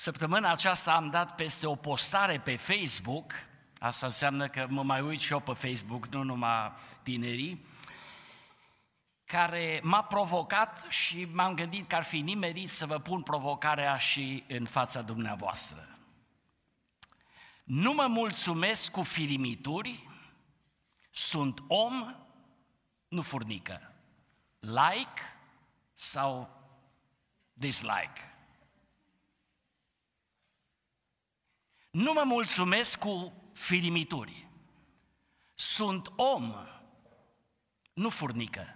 Săptămâna aceasta am dat peste o postare pe Facebook, asta înseamnă că mă mai uit și eu pe Facebook, nu numai tinerii, care m-a provocat și m-am gândit că ar fi nimerit să vă pun provocarea și în fața dumneavoastră. Nu mă mulțumesc cu firimituri, sunt om, nu furnică. Like sau dislike. Nu mă mulțumesc cu firimituri. Sunt om, nu furnică.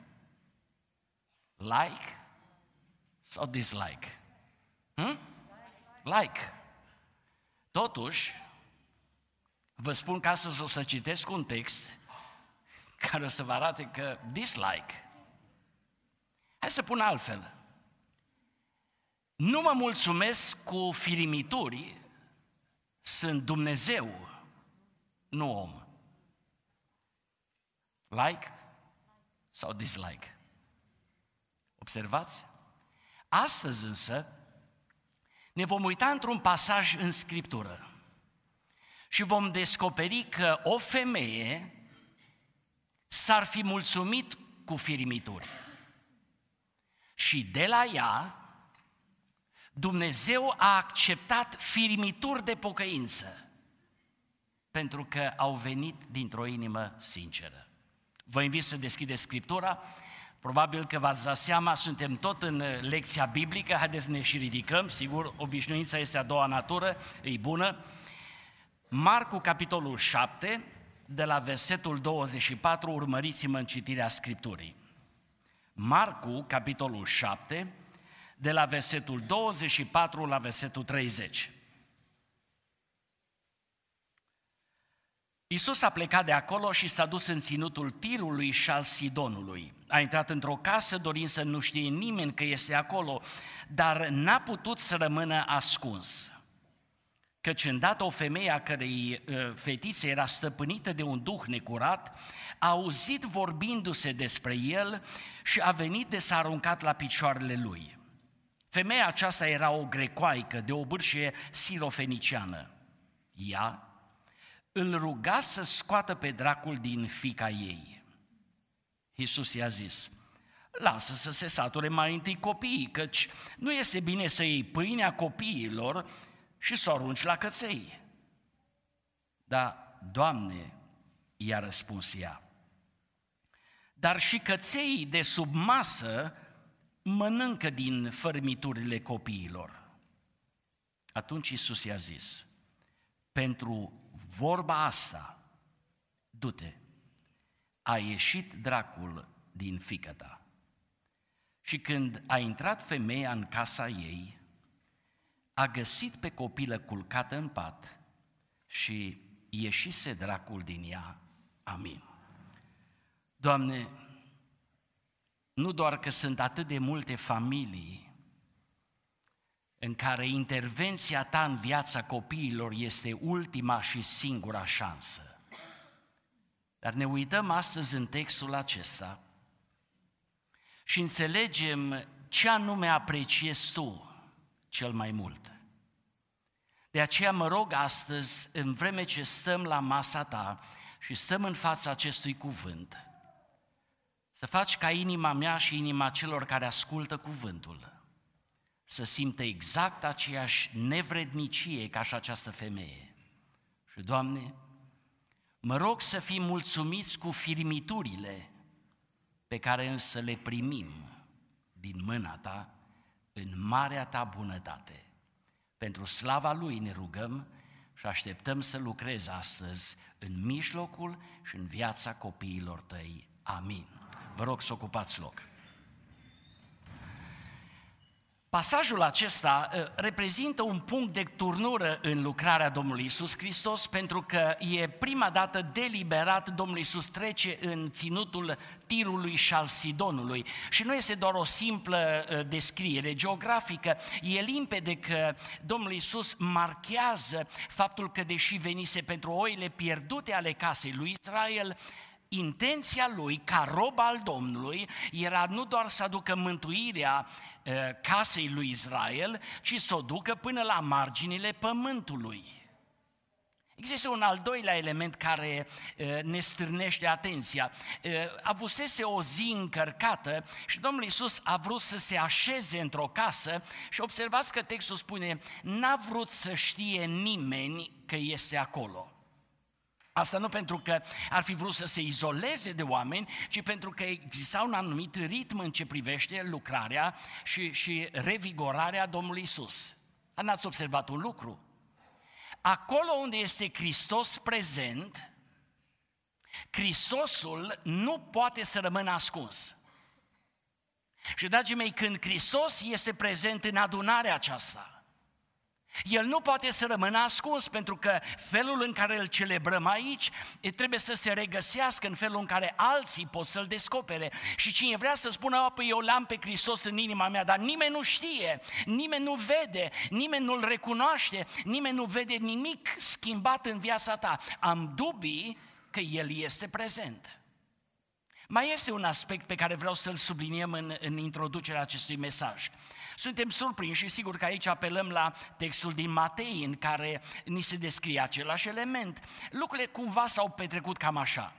Like sau dislike? Like. Totuși, vă spun că astăzi o să citesc un text care o să vă arate că dislike. Hai să pun altfel. Nu mă mulțumesc cu firimituri, sunt Dumnezeu, nu om. Like sau dislike? Observați? Astăzi însă ne vom uita într-un pasaj în Scriptură și vom descoperi că o femeie s-ar fi mulțumit cu firimituri. Și de la ea, Dumnezeu a acceptat firimituri de pocăință, pentru că au venit dintr-o inimă sinceră. Vă invit să deschideți Scriptura, probabil că v-ați dat seama, suntem tot în lecția biblică, haideți să ne și ridicăm, sigur, obișnuința este a doua natură, e bună. Marcu, capitolul 7, de la versetul 24, urmăriți-mă în citirea Scripturii. Marcu, capitolul 7, de la versetul 24 la versetul 30. Iisus a plecat de acolo și s-a dus în ținutul Tirului și al Sidonului. A intrat într-o casă dorind să nu știe nimeni că este acolo, dar n-a putut să rămână ascuns. Căci îndată o femeie a cărei fetiță era stăpânită de un duh necurat, a auzit vorbindu-se despre el și a venit de s-a aruncat la picioarele lui. Femeia aceasta era o grecoaică de obârșie sirofeniciană. Ea îl ruga să scoată pe dracul din fiica ei. Iisus i-a zis: lasă să se sature mai întâi copiii, căci nu este bine să iei pâinea copiilor și să o arunci la căței. Da, Doamne, i-a răspuns ea, dar și căței de sub masă mănâncă din fărmiturile copiilor. Atunci Iisus i-a zis: pentru vorba asta, du-te, a ieșit dracul din fiica ta. Și când a intrat femeia în casa ei, a găsit pe copilă culcată în pat și ieșise dracul din ea. Amin. Doamne, nu doar că sunt atât de multe familii în care intervenția Ta în viața copiilor este ultima și singura șansă, dar ne uităm astăzi în textul acesta și înțelegem ce anume apreciezi Tu cel mai mult. De aceea mă rog astăzi, în vreme ce stăm la masa Ta și stăm în fața acestui cuvânt, să faci ca inima mea și inima celor care ascultă cuvântul să simtă exact aceeași nevrednicie ca și această femeie. Și, Doamne, mă rog să fim mulțumiți cu firimiturile pe care însă le primim din mâna Ta în marea Ta bunătate. Pentru slava Lui ne rugăm și așteptăm să lucrezi astăzi în mijlocul și în viața copiilor Tăi. Amin. Vă rog să ocupați loc. Pasajul acesta reprezintă un punct de turnură în lucrarea Domnului Iisus Hristos, pentru că e prima dată deliberat Domnul Iisus trece în ținutul Tirului și al Sidonului. Și nu este doar o simplă descriere geografică, e limpede că Domnul Iisus marchează faptul că deși venise pentru oile pierdute ale casei lui Israel, intenția lui, ca rob al Domnului, era nu doar să aducă mântuirea casei lui Israel, ci să o ducă până la marginile pământului. Există un al doilea element care ne stârnește atenția. Avusese o zi încărcată și Domnul Iisus a vrut să se așeze într-o casă și observați că textul spune, n-a vrut să știe nimeni că este acolo. Asta nu pentru că ar fi vrut să se izoleze de oameni, ci pentru că exista un anumit ritm în ce privește lucrarea și revigorarea Domnului Iisus. N-ați observat un lucru? Acolo unde este Hristos prezent, Hristosul nu poate să rămână ascuns. Și, dragii mei, când Hristos este prezent în adunarea aceasta, El nu poate să rămână ascuns, pentru că felul în care îl celebrăm aici trebuie să se regăsească în felul în care alții pot să-l descopere. Și cine vrea să spună, păi eu l-am pe Hristos în inima mea, dar nimeni nu știe, nimeni nu vede, nimeni nu-l recunoaște, nimeni nu vede nimic schimbat în viața ta. Am dubii că El este prezent. Mai este un aspect pe care vreau să-l subliniem în introducerea acestui mesaj. Suntem surprinși și sigur că aici apelăm la textul din Matei în care ni se descrie același element. Lucrurile cumva s-au petrecut cam așa.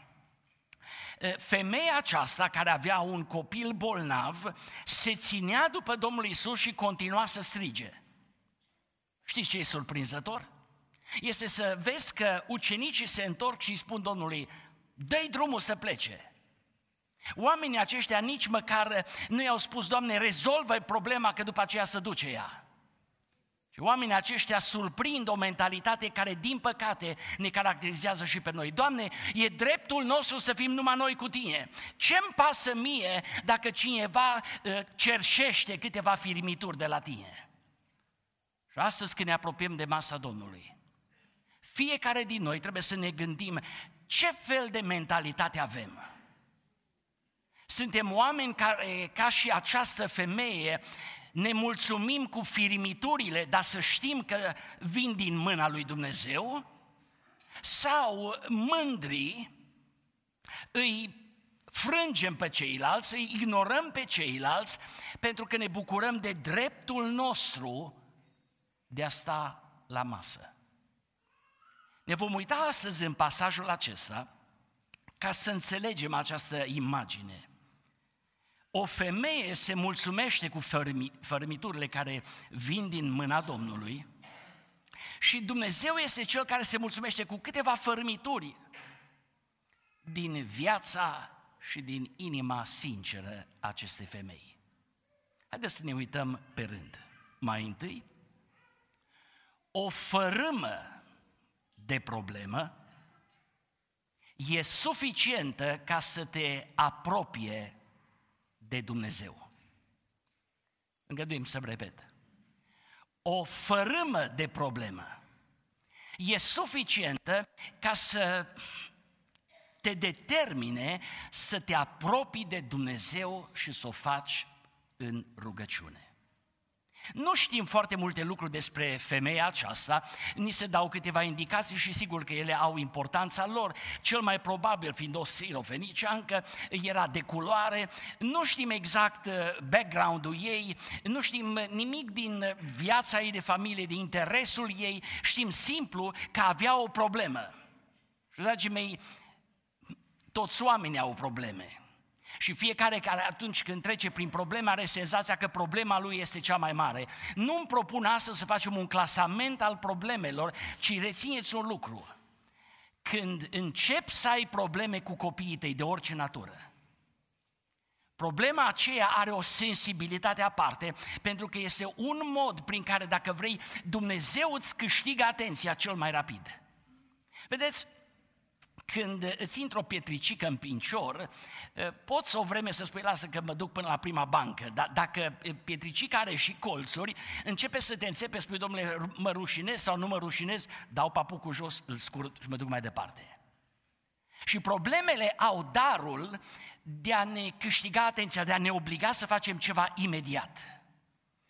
Femeia aceasta care avea un copil bolnav se ținea după Domnul Iisus și continua să strige. Știți ce e surprinzător? Este să vezi că ucenicii se întorc și îi spun Domnului, dă-i drumul să plece. Oamenii aceștia nici măcar nu i-au spus, Doamne, rezolvă problema că după aceea se duce ea. Și oamenii aceștia surprind o mentalitate care, din păcate, ne caracterizează și pe noi. Doamne, e dreptul nostru să fim numai noi cu Tine. Ce-mi pasă mie dacă cineva cerșește câteva firimituri de la Tine? Și astăzi când ne apropiem de masa Domnului, fiecare din noi trebuie să ne gândim ce fel de mentalitate avem. Suntem oameni care, ca și această femeie, ne mulțumim cu firimiturile, dar să știm că vin din mâna lui Dumnezeu, sau mândri îi frângem pe ceilalți, îi ignorăm pe ceilalți, pentru că ne bucurăm de dreptul nostru de a sta la masă. Ne vom uita astăzi în pasajul acesta ca să înțelegem această imagine. O femeie se mulțumește cu fărâmiturile care vin din mâna Domnului și Dumnezeu este Cel care se mulțumește cu câteva fărâmituri din viața și din inima sinceră a acestei femei. Haideți să ne uităm pe rând. Mai întâi, o fărâmă de problemă e suficientă ca să te apropie de Dumnezeu. Îngăduim să repet. O fărâmă de problemă e suficientă ca să te determine să te apropii de Dumnezeu și să o faci în rugăciune. Nu știm foarte multe lucruri despre femeia aceasta, ni se dau câteva indicații și sigur că ele au importanța lor. Cel mai probabil, fiind o sirofeniciancă, era de culoare, nu știm exact background-ul ei, nu știm nimic din viața ei de familie, din interesul ei, știm simplu că avea o problemă. Și, dragii mei, toți oamenii au probleme. Și fiecare care atunci când trece prin probleme are senzația că problema lui este cea mai mare. Nu îmi propun astăzi să facem un clasament al problemelor, ci rețineți un lucru. Când începi să ai probleme cu copiii tăi de orice natură, problema aceea are o sensibilitate aparte, pentru că este un mod prin care, dacă vrei, Dumnezeu îți câștigă atenția cel mai rapid. Vedeți, când îți intră o pietricică în pincior, poți o vreme să spui, lasă că mă duc până la prima bancă, dar dacă pietricica are și colțuri, începe să te înțepe, spui, domnule, mă rușinez sau nu mă rușinez, dau papucul jos, îl scurt și mă duc mai departe. Și problemele au darul de a ne câștiga atenția, de a ne obliga să facem ceva imediat.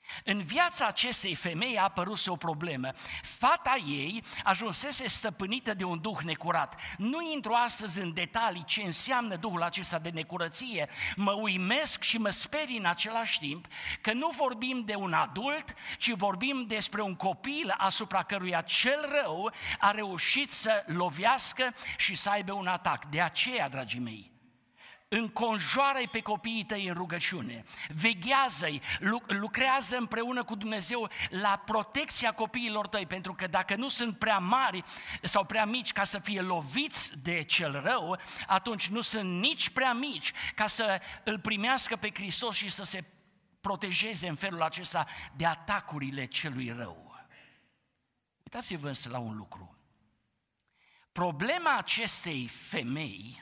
În viața acestei femei a apărut o problemă. Fata ei ajunsese stăpânită de un duh necurat. Nu intru astăzi în detalii ce înseamnă duhul acesta de necurăție. Mă uimesc și mă sperii în același timp că nu vorbim de un adult, ci vorbim despre un copil asupra căruia cel rău a reușit să lovească și să aibă un atac. De aceea, dragii mei, înconjoară-i pe copiii tăi în rugăciune, veghează-i, lucrează împreună cu Dumnezeu la protecția copiilor tăi, pentru că dacă nu sunt prea mari sau prea mici ca să fie loviți de cel rău, atunci nu sunt nici prea mici ca să îl primească pe Hristos și să se protejeze în felul acesta de atacurile celui rău. Uitați-vă însă la un lucru. Problema acestei femei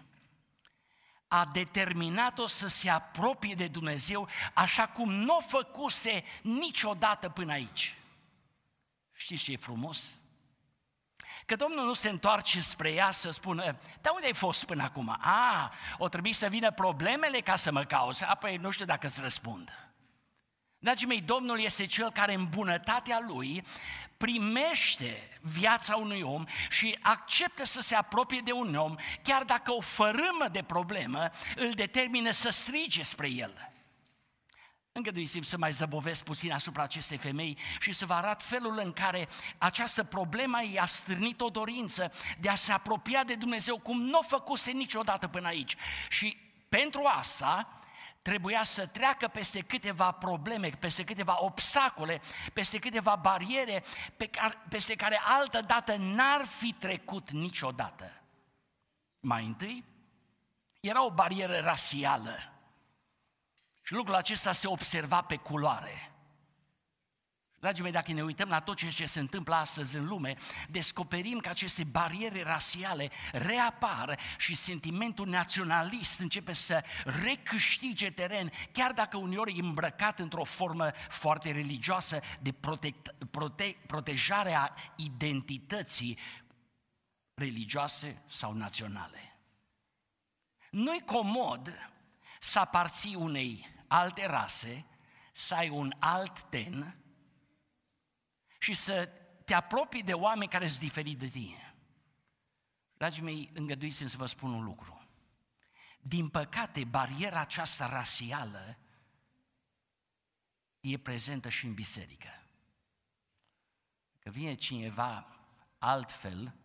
a determinat-o să se apropie de Dumnezeu așa cum nu o făcuse niciodată până aici. Știți ce e frumos? Că Domnul nu se întoarce spre ea să spună, dar unde ai fost până acum? O trebuie să vină problemele ca să mă cauți, apoi nu știu dacă îți răspund. Dragii mei, Domnul este Cel care în bunătatea Lui primește viața unui om și acceptă să se apropie de un om, chiar dacă o fărâmă de problemă îl determină să strige spre el. Îngăduiți-mi să mai zăbovesc puțin asupra acestei femei și să vă arăt felul în care această problemă i-a stârnit o dorință de a se apropia de Dumnezeu cum nu o făcuse niciodată până aici. Și pentru asta trebuia să treacă peste câteva probleme, peste câteva obstacole, peste câteva bariere peste care altă dată n-ar fi trecut niciodată. Mai întâi, era o barieră rasială și lucrul acesta se observa pe culoare. Dragii mei, dacă ne uităm la tot ce se întâmplă astăzi în lume, descoperim că aceste bariere rasiale reapar și sentimentul naționalist începe să recâștige teren, chiar dacă uneori e îmbrăcat într-o formă foarte religioasă de protejare a identității religioase sau naționale. Nu-i comod să aparții unei alte rase, să ai un alt ten și să te apropii de oameni care sunt diferiți de tine. Dragii mei, îngăduiți-mi să vă spun un lucru. Din păcate, bariera aceasta rasială e prezentă și în biserică. Că vine cineva altfel,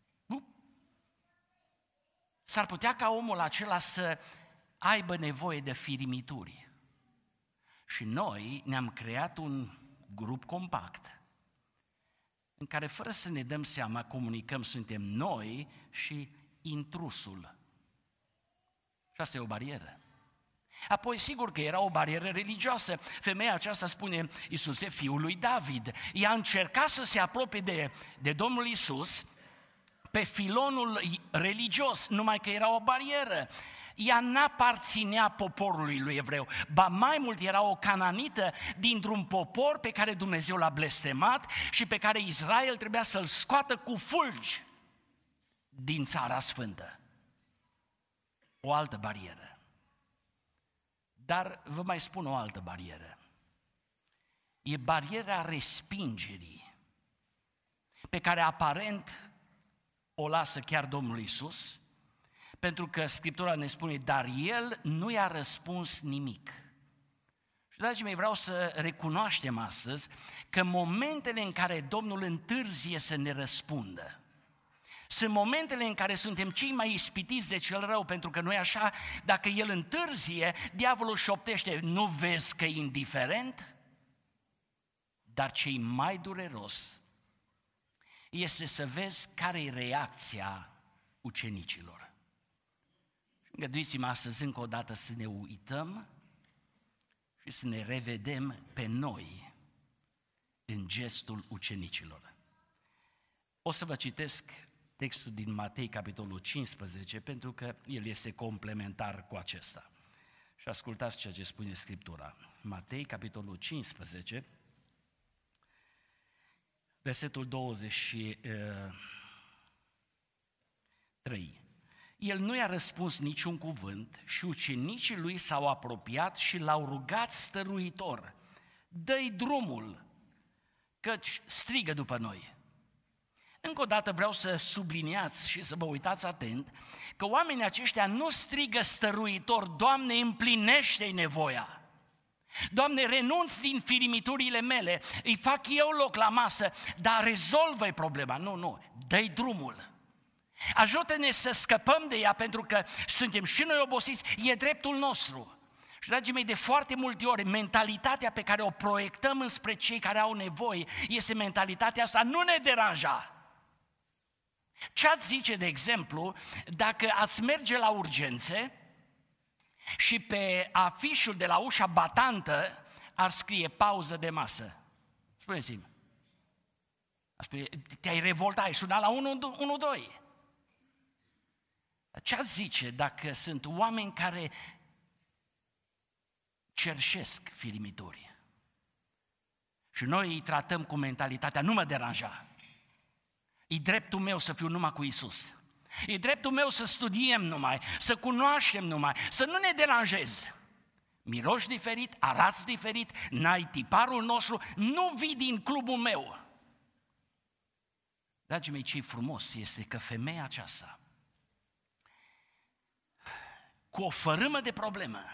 s-ar putea ca omul acela să aibă nevoie de firimituri. Și noi ne-am creat un grup compact în care, fără să ne dăm seama, comunicăm, suntem noi și intrusul. Și asta e o barieră. Apoi, sigur că era o barieră religioasă. Femeia aceasta spune, Iisuse, fiul lui David. Ea a încercat să se apropie de Domnul Iisus pe filonul religios, numai că era o barieră. Ea n-aparținea poporului lui evreu, ba mai mult era o cananită dintr-un popor pe care Dumnezeu l-a blestemat și pe care Israel trebuia să-l scoată cu fulgi din Țara Sfântă. O altă barieră. Dar vă mai spun o altă barieră. E bariera respingerii, pe care aparent o lasă chiar Domnul Iisus, pentru că Scriptura ne spune, dar El nu i-a răspuns nimic. Și, dragii mei, vreau să recunoaștem astăzi că momentele în care Domnul întârzie să ne răspundă, sunt momentele în care suntem cei mai ispitiți de cel rău, pentru că noi așa, dacă El întârzie, diavolul șoptește, nu vezi că e indiferent? Dar cei mai dureros este să vezi care e reacția ucenicilor. Îngăduiți-mă astăzi încă o dată să ne uităm și să ne revedem pe noi în gestul ucenicilor. O să vă citesc textul din Matei, capitolul 15, pentru că el este complementar cu acesta. Și ascultați ceea ce spune Scriptura. Matei, capitolul 15, versetul 23. El nu i-a răspuns niciun cuvânt și ucenicii lui s-au apropiat și l-au rugat stăruitor, dă-i drumul, căci strigă după noi. Încă o dată vreau să subliniați și să vă uitați atent că oamenii aceștia nu strigă stăruitor, Doamne, împlinește-i nevoia. Doamne, renunț din firimiturile mele, îi fac eu loc la masă, dar rezolvă-i problema. Nu, dă-i drumul. Ajută-ne să scăpăm de ea, pentru că suntem și noi obosiți, e dreptul nostru. Și, dragii mei, de foarte multe ori, mentalitatea pe care o proiectăm înspre cei care au nevoie este mentalitatea asta, nu ne deranja. Ce ați zice, de exemplu, dacă ați merge la urgențe și pe afișul de la ușa batantă ar scrie pauză de masă? Spuneți-mi. Te-ai revoltat, ai sunat la 112. Ce ați zice dacă sunt oameni care cerșesc firimituri și noi îi tratăm cu mentalitatea, nu mă deranja, e dreptul meu să fiu numai cu Iisus, e dreptul meu să studiem numai, să cunoaștem numai, să nu ne deranjezi. Miroși diferit, arați diferit, n-ai tiparul nostru, nu vii din clubul meu. Dragii mei, ce-i frumos este că femeia aceasta, cu o fărâmă de problemă,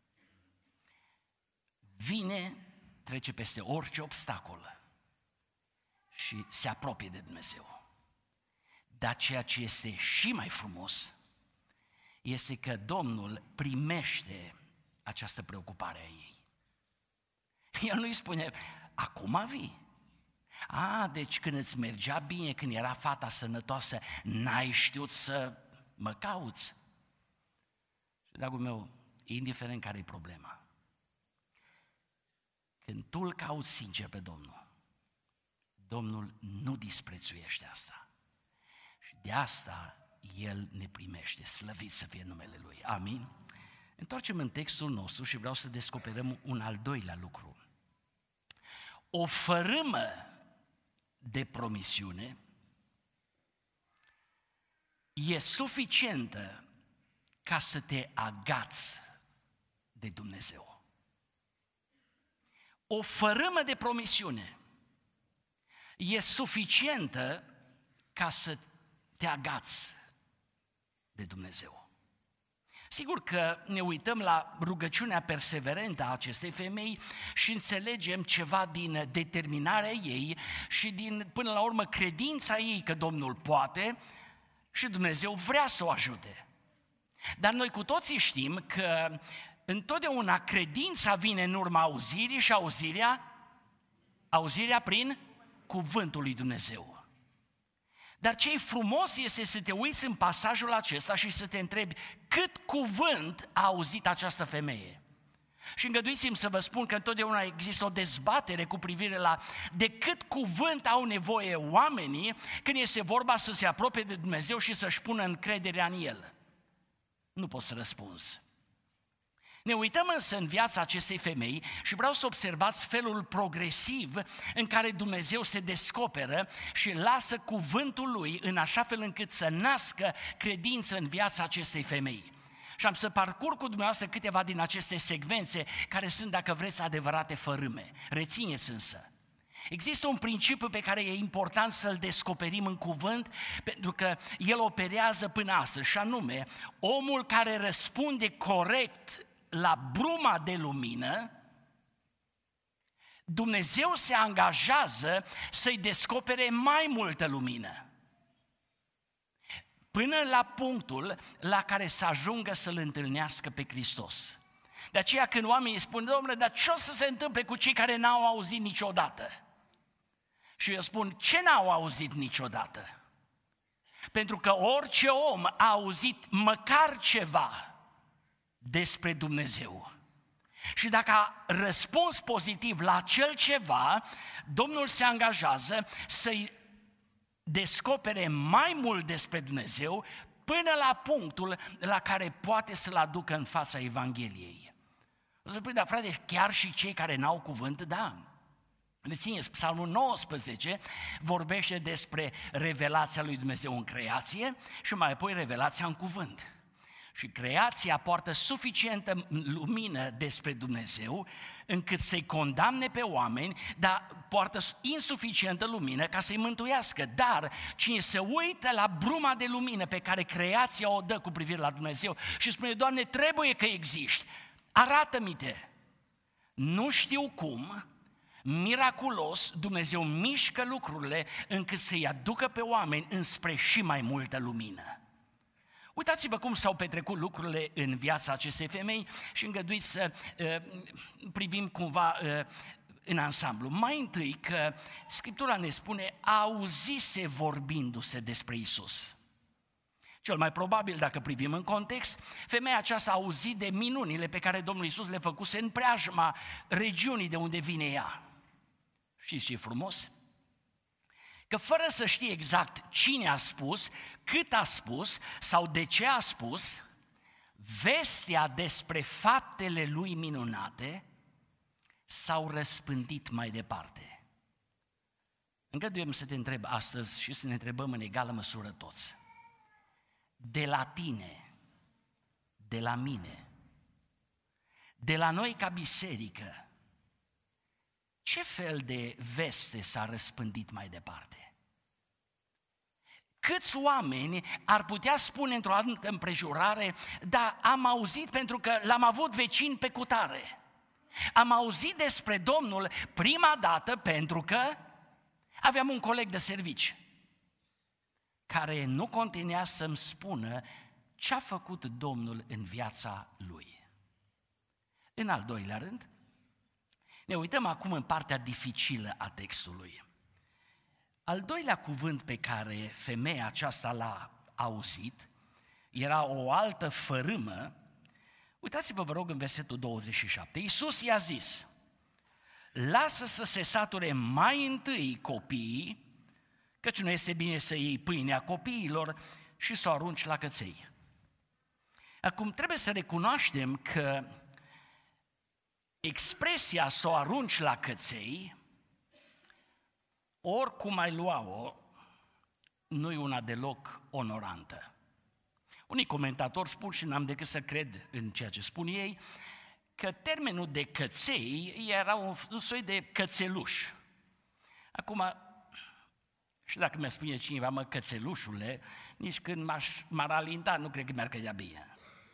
vine, trece peste orice obstacol și se apropie de Dumnezeu. Dar ceea ce este și mai frumos este că Domnul primește această preocupare a ei. El nu îi spune, acum vii. Deci când îți mergea bine, când era fata sănătoasă, n-ai știut să mă cauți. Dragul meu, indiferent care e problema, când tu îl cauți sincer pe Domnul, Domnul nu disprețuiește asta. Și de asta El ne primește, slăvit să fie numele Lui. Amin? Întoarcem în textul nostru și vreau să descoperim un al doilea lucru. O fărâmă de promisiune e suficientă ca să te agați de Dumnezeu. O fărâmă de promisiune e suficientă ca să te agați de Dumnezeu. Sigur că ne uităm la rugăciunea perseverentă a acestei femei și înțelegem ceva din determinarea ei și din, până la urmă, credința ei că Domnul poate și Dumnezeu vrea să o ajute. Dar noi cu toții știm că întotdeauna credința vine în urma auzirii și auzirea prin cuvântul lui Dumnezeu. Dar ce e frumos este să te uiți în pasajul acesta și să te întrebi cât cuvânt a auzit această femeie. Și îngăduiți-mi să vă spun că întotdeauna există o dezbatere cu privire la de cât cuvânt au nevoie oamenii când este vorba să se apropie de Dumnezeu și să-și pună încrederea în El. Nu pot să răspunzi. Ne uităm însă în viața acestei femei și vreau să observați felul progresiv în care Dumnezeu se descoperă și lasă cuvântul Lui în așa fel încât să nască credință în viața acestei femei. Și am să parcurg cu dumneavoastră câteva din aceste secvențe care sunt, dacă vreți, adevărate fărâme. Rețineți însă. Există un principiu pe care e important să-l descoperim în cuvânt, pentru că el operează până astăzi, și anume, omul care răspunde corect la bruma de lumină, Dumnezeu se angajează să-i descopere mai multă lumină, până la punctul la care să ajungă să-L întâlnească pe Hristos. De aceea când oamenii spun, Domnule, dar ce o să se întâmple cu cei care n-au auzit niciodată? Și eu spun, ce n-au auzit niciodată? Pentru că orice om a auzit măcar ceva despre Dumnezeu. Și dacă a răspuns pozitiv la acel ceva, Domnul se angajează să-i descopere mai mult despre Dumnezeu până la punctul la care poate să-l aducă în fața Evangheliei. O să spui, dar frate, chiar și cei care n-au cuvânt, da. Rețineți, Psalmul 19 vorbește despre revelația lui Dumnezeu în creație și mai apoi revelația în cuvânt. Și creația poartă suficientă lumină despre Dumnezeu încât să-i condamne pe oameni, dar poartă insuficientă lumină ca să-i mântuiască. Dar cine se uită la bruma de lumină pe care creația o dă cu privire la Dumnezeu și spune, Doamne, trebuie că existi, arată-mi-te. Nu știu cum, miraculos, Dumnezeu mișcă lucrurile încât să-i aducă pe oameni înspre și mai multă lumină. Uitați-vă cum s-au petrecut lucrurile în viața acestei femei și îngăduiți să privim cumva în ansamblu. Mai întâi că Scriptura ne spune, auzise vorbindu-se despre Iisus. Cel mai probabil, dacă privim în context, femeia aceasta a auzit de minunile pe care Domnul Iisus le făcuse în preajma regiunii de unde vine ea. Știți ce e frumos? Că fără să știe exact cine a spus, cât a spus sau de ce a spus, vestea despre faptele lui minunate s-au răspândit mai departe. Îngăduiem să te întreb astăzi și să ne întrebăm în egală măsură toți. De la tine, de la mine, de la noi ca biserică, ce fel de veste s-a răspândit mai departe? Câți oameni ar putea spune într-o altă împrejurare, da, am auzit pentru că l-am avut vecin pe cutare. Am auzit despre Domnul prima dată pentru că aveam un coleg de servici care nu continua să-mi spună ce a făcut Domnul în viața lui. În al doilea rând, ne uităm acum în partea dificilă a textului. Al doilea cuvânt pe care femeia aceasta l-a auzit era o altă fărâmă. Uitați-vă, vă rog, în versetul 27. Iisus i-a zis, lasă să se sature mai întâi copiii, căci nu este bine să iei pâinea copiilor și să o arunci la căței. Acum trebuie să recunoaștem că expresia să o arunci la căței, oricum ai lua-o, nu e una deloc onorantă. Unii comentatori spun, și n-am decât să cred în ceea ce spun ei, că termenul de căței era un soi de cățeluș. Acum, și dacă mi-a spune cineva, mă, cățelușule, nici când m-ar alinta, nu cred că mi-ar cădea bine.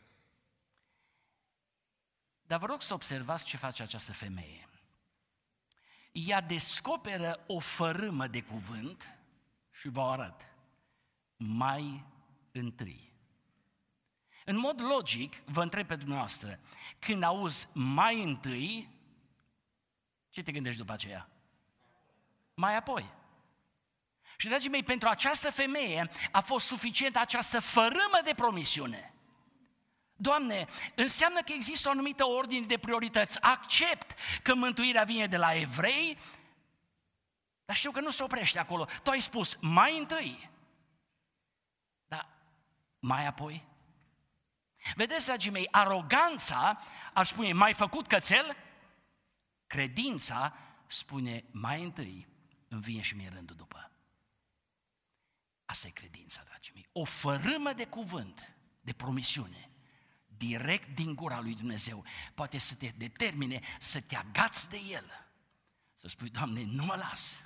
Dar vă rog să observați ce face această femeie. Ea descoperă o fărâmă de cuvânt și vă arăt mai întâi. În mod logic, vă întreb pe dumneavoastră, când auzi mai întâi, ce te gândești după aceea? Mai apoi. Și, dragii mei, pentru această femeie a fost suficientă această fărâmă de promisiune. Doamne, înseamnă că există o anumită ordine de priorități. Accept că mântuirea vine de la evrei, dar știu că nu se oprește acolo. Tu ai spus mai întâi, dar mai apoi. Vedeți, dragii mei, aroganța ar spune mai făcut cățel, credința spune mai întâi, îmi vine și mie rândul după. Asta e credința, dragii mei. O fărâmă de cuvânt, de promisiune, direct din gura lui Dumnezeu, poate să te determine să te agați de El. Să spui, Doamne, nu mă las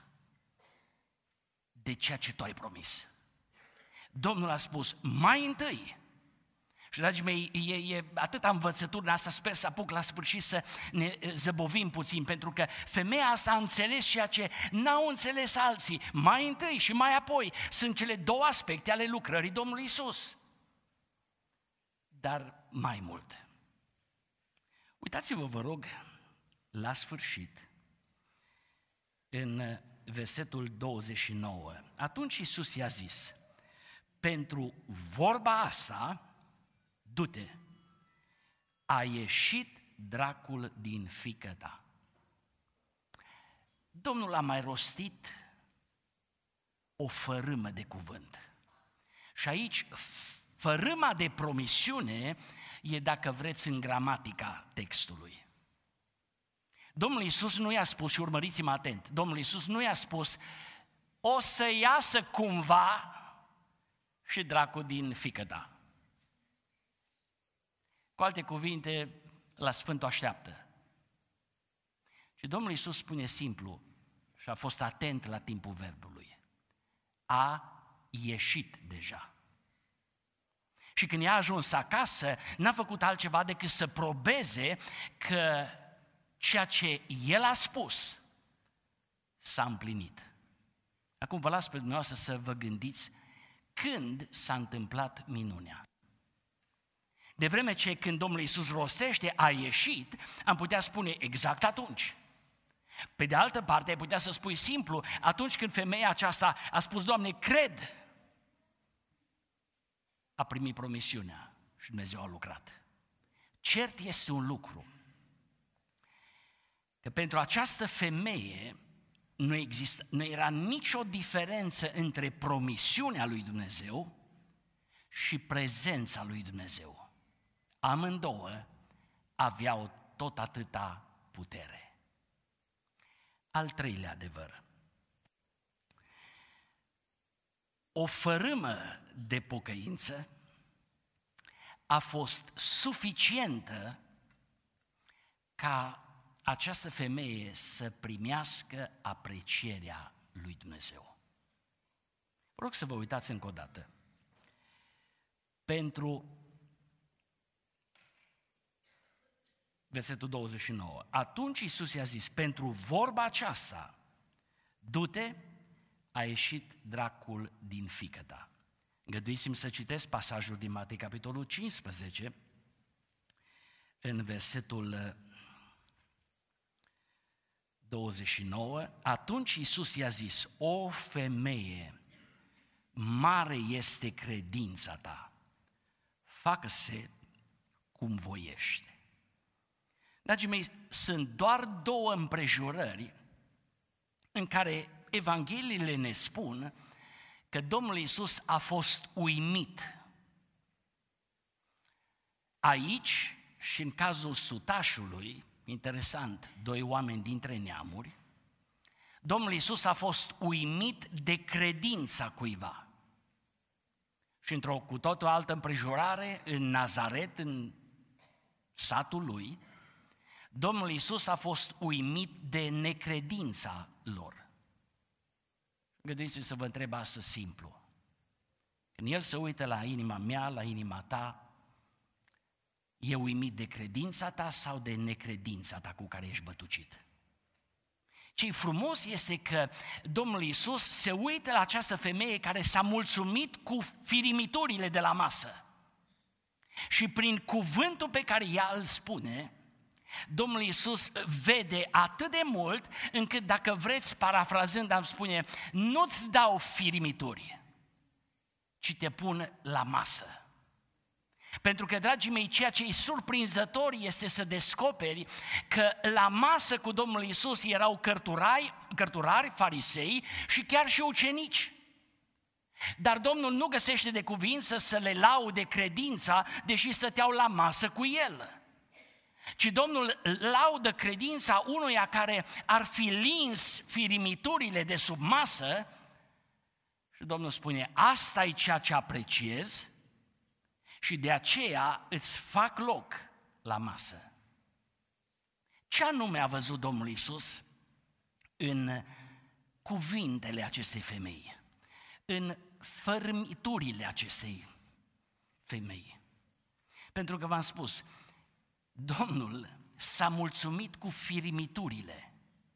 de ceea ce Tu ai promis. Domnul a spus, mai întâi. Și, dragii mei, e atâta învățătură în asta, sper să apuc la sfârșit să ne zăbovim puțin, pentru că femeia asta a înțeles ceea ce n-au înțeles alții. Mai întâi și mai apoi sunt cele două aspecte ale lucrării Domnului Iisus. Dar mai mult. Uitați-vă, vă rog, la sfârșit, în versetul 29. Atunci Iisus i-a zis, pentru vorba asta, du-te, a ieșit dracul din fiică ta. Domnul a mai rostit o fărâmă de cuvânt. Și aici, fărâma de promisiune e, dacă vreți, în gramatica textului. Domnul Iisus nu i-a spus, și urmăriți-mă atent, Domnul Iisus nu i-a spus, o să iasă cumva și dracul din fiică ta. Cu alte cuvinte, la Sfântul așteaptă. Și Domnul Iisus spune simplu, și a fost atent la timpul verbului, a ieșit deja. Și când i-a ajuns acasă, n-a făcut altceva decât să probeze că ceea ce el a spus s-a împlinit. Acum vă las pe dumneavoastră să vă gândiți când s-a întâmplat minunea. De vreme ce când Domnul Iisus rostește, a ieșit, am putea spune exact atunci. Pe de altă parte, ai putea să spui simplu, atunci când femeia aceasta a spus, Doamne, cred, a primit promisiunea și Dumnezeu a lucrat. Cert este un lucru, că pentru această femeie nu era nicio diferență între promisiunea lui Dumnezeu și prezența lui Dumnezeu. Amândouă aveau tot atâta putere. Al treilea adevăr. O fărâmă de pocăință a fost suficientă ca această femeie să primească aprecierea lui Dumnezeu. Vă rog să vă uitați încă o dată. Pentru versetul 29. Atunci Iisus i-a zis, pentru vorba aceasta, du-te, a ieșit dracul din fiică ta. Îngăduiți-mi să citesc pasajul din Matei, capitolul 15, în versetul 29. Atunci Iisus i-a zis, o femeie, mare este credința ta, facă-se cum voiești. Dragii mei, sunt doar două împrejurări în care Evangheliile ne spun că Domnul Iisus a fost uimit. Aici și în cazul sutașului, interesant, doi oameni dintre neamuri, Domnul Iisus a fost uimit de credința cuiva. Și într-o cu totul altă împrejurare, în Nazaret, în satul lui, Domnul Iisus a fost uimit de necredința lor. Gândiți-vă să vă întreb astăzi simplu. Când El se uită la inima mea, la inima ta, e uimit de credința ta sau de necredința ta cu care ești bătucit? Ce-i frumos este că Domnul Iisus se uită la această femeie care s-a mulțumit cu firimiturile de la masă. Și prin cuvântul pe care ea îl spune, Domnul Iisus vede atât de mult încât, dacă vreți, parafrazând, am spune, nu-ți dau firimituri, ci te pun la masă. Pentru că, dragii mei, ceea ce e surprinzător este să descoperi că la masă cu Domnul Iisus erau cărturari, farisei și chiar și ucenici. Dar Domnul nu găsește de cuvință să le laude credința, deși stăteau la masă cu El. Ci Domnul laudă credința unuia care ar fi lins firimiturile de sub masă și Domnul spune, asta e ceea ce apreciez și de aceea îți fac loc la masă. Ce anume a văzut Domnul Iisus în cuvintele acestei femei, în fărâmiturile acestei femei? Pentru că v-am spus, Domnul s-a mulțumit cu firimiturile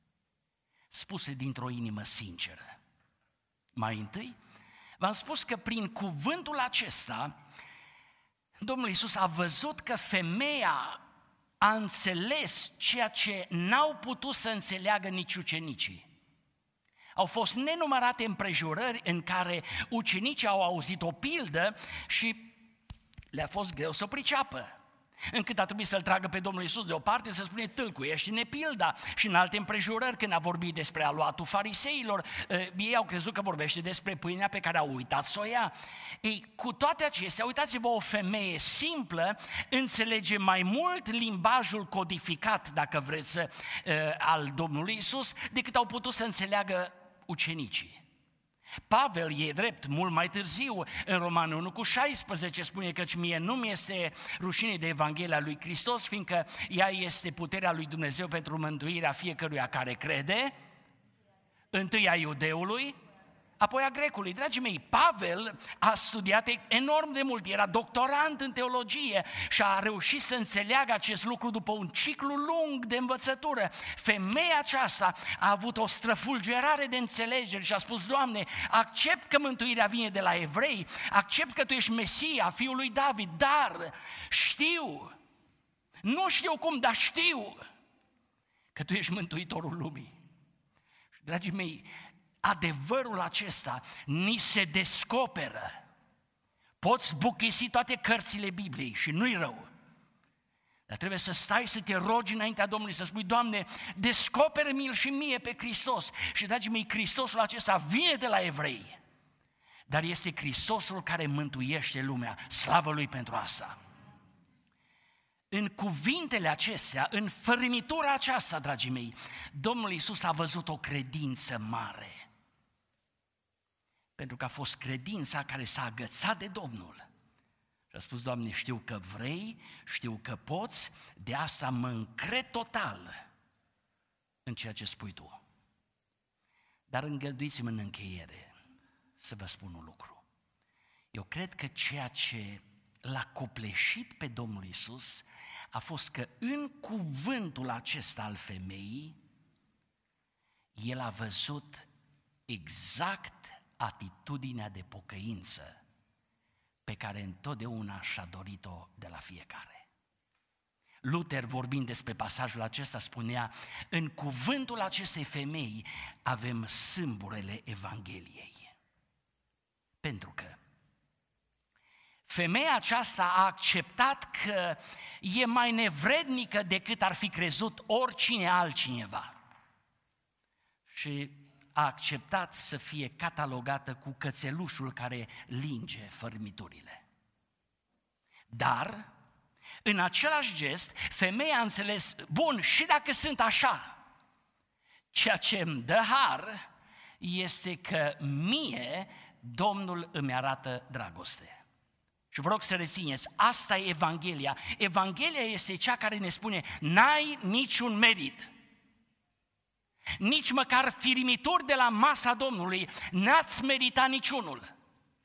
spuse dintr-o inimă sinceră. Mai întâi, v-am spus că prin cuvântul acesta, Domnul Iisus a văzut că femeia a înțeles ceea ce n-au putut să înțeleagă nici ucenicii. Au fost nenumărate împrejurări în care ucenicii au auzit o pildă și le-a fost greu să o priceapă. Încât a trebuit să-L tragă pe Domnul Iisus deoparte, să spune, tâlcuiește-ne pilda. Și în alte împrejurări, când a vorbit despre aluatul fariseilor, ei au crezut că vorbește despre pâinea pe care au uitat să o ia. Ei, cu toate acestea, uitați-vă, o femeie simplă înțelege mai mult limbajul codificat, dacă vreți, al Domnului Iisus, decât au putut să înțeleagă ucenicii. Pavel e drept, mult mai târziu, în Romanul 1:16 spune căci mie nu mi este rușine de Evanghelia lui Hristos, fiindcă ea este puterea lui Dumnezeu pentru mântuirea fiecăruia care crede, întâi a iudeului, apoi a grecului. Dragii mei, Pavel a studiat enorm de mult, era doctorant în teologie și a reușit să înțeleagă acest lucru după un ciclu lung de învățătură. Femeia aceasta a avut o străfulgerare de înțelegere și a spus: Doamne, accept că mântuirea vine de la evrei, accept că Tu ești Mesia, Fiul lui David, dar știu, nu știu cum, dar știu că Tu ești Mântuitorul lumii. Dragii mei, adevărul acesta ni se descoperă. Poți buchisi toate cărțile Bibliei și nu-i rău. Dar trebuie să stai să te rogi înaintea Domnului, să spui: Doamne, descoperă-mi-l și mie pe Hristos. Și, dragii mei, Hristosul acesta vine de la evrei, dar este Hristosul care mântuiește lumea. Slavă Lui pentru asta! În cuvintele acestea, în fărâmitura aceasta, dragii mei, Domnul Iisus a văzut o credință mare. Pentru că a fost credința care s-a agățat de Domnul. Și a spus: Doamne, știu că vrei, știu că poți, de asta mă încred total în ceea ce spui Tu. Dar îngăduiți-mă în încheiere să vă spun un lucru. Eu cred că ceea ce l-a copleșit pe Domnul Iisus a fost că în cuvântul acesta al femeii, El a văzut exact atitudinea de pocăință pe care întotdeauna și-a dorit-o de la fiecare. Luther, vorbind despre pasajul acesta, spunea: în cuvântul acestei femei avem sâmburele Evangheliei. Pentru că femeia aceasta a acceptat că e mai nevrednică decât ar fi crezut oricine altcineva. Și a acceptat să fie catalogată cu cățelușul care linge fărâmiturile. Dar, în același gest, femeia a înțeles: bun, și dacă sunt așa, ceea ce îmi dă har este că mie Domnul îmi arată dragoste. Și vă rog să rețineți, asta e Evanghelia. Evanghelia este cea care ne spune: n-ai niciun merit. Nici măcar firimituri de la masa Domnului n-ați meritat niciunul.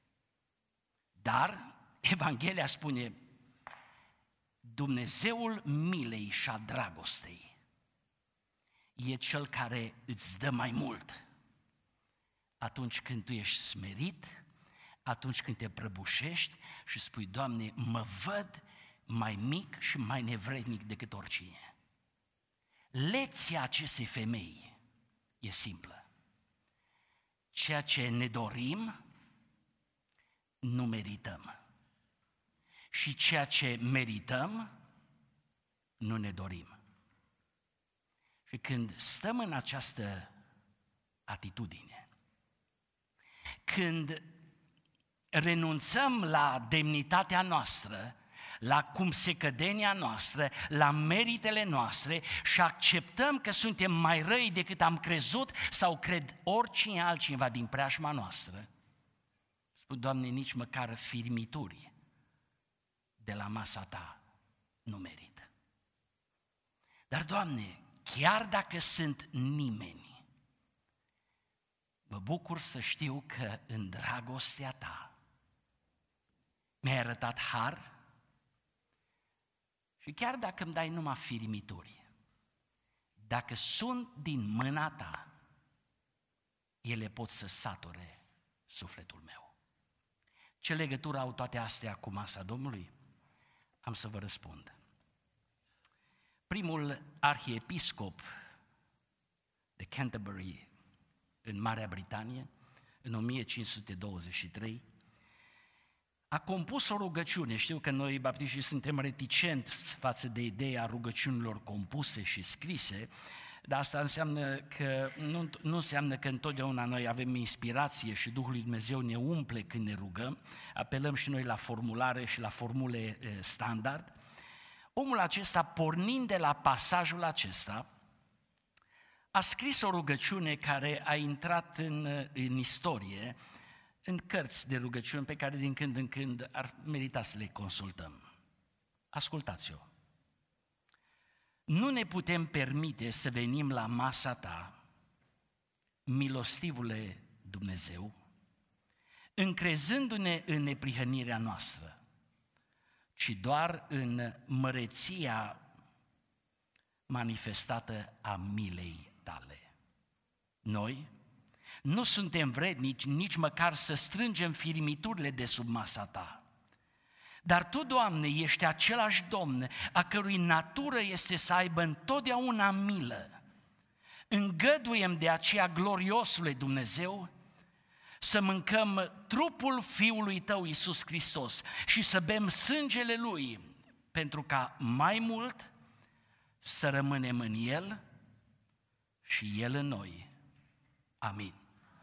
Dar Evanghelia spune: Dumnezeul milei și a dragostei e Cel care îți dă mai mult atunci când tu ești smerit, atunci când te prăbușești și spui: Doamne, mă văd mai mic și mai nevrednic decât oricine. Lecția acestei femei e simplă. Ceea ce ne dorim, nu merităm. Și ceea ce merităm, nu ne dorim. Și când stăm în această atitudine, când renunțăm la demnitatea noastră, la cumsecădenia noastră, la meritele noastre și acceptăm că suntem mai răi decât am crezut sau cred oricine altcineva din preajma noastră, spun: Doamne, nici măcar firmituri de la masa Ta nu merită. Dar, Doamne, chiar dacă sunt nimeni, mă bucur să știu că în dragostea Ta mi-ai arătat har. Și chiar dacă îmi dai numai firimituri, dacă sunt din mâna Ta, ele pot să sature sufletul meu. Ce legătură au toate astea cu masa Domnului? Am să vă răspund. Primul arhiepiscop de Canterbury în Marea Britanie, în 1523, a compus o rugăciune. Știu că noi, baptiștii, suntem reticenți față de ideea rugăciunilor compuse și scrise, dar asta înseamnă că nu înseamnă că întotdeauna noi avem inspirație și Duhul lui Dumnezeu ne umple când ne rugăm, apelăm și noi la formulare și la formule standard. Omul acesta, pornind de la pasajul acesta, a scris o rugăciune care a intrat în istorie, în cărți de rugăciuni pe care din când în când ar merita să le consultăm. Ascultați-o. Nu ne putem permite să venim la masa ta, milostivule Dumnezeu, încrezându-ne în neprihănirea noastră, ci doar în măreția manifestată a milei tale. Noi nu suntem vrednici nici măcar să strângem firimiturile de sub masa ta. Dar tu, Doamne, ești același Domn, a cărui natură este să aibă întotdeauna milă. Îngăduiem de aceea, gloriosule Dumnezeu, să mâncăm trupul Fiului Tău, Iisus Hristos, și să bem sângele Lui, pentru ca mai mult să rămânem în El și El în noi. Amin.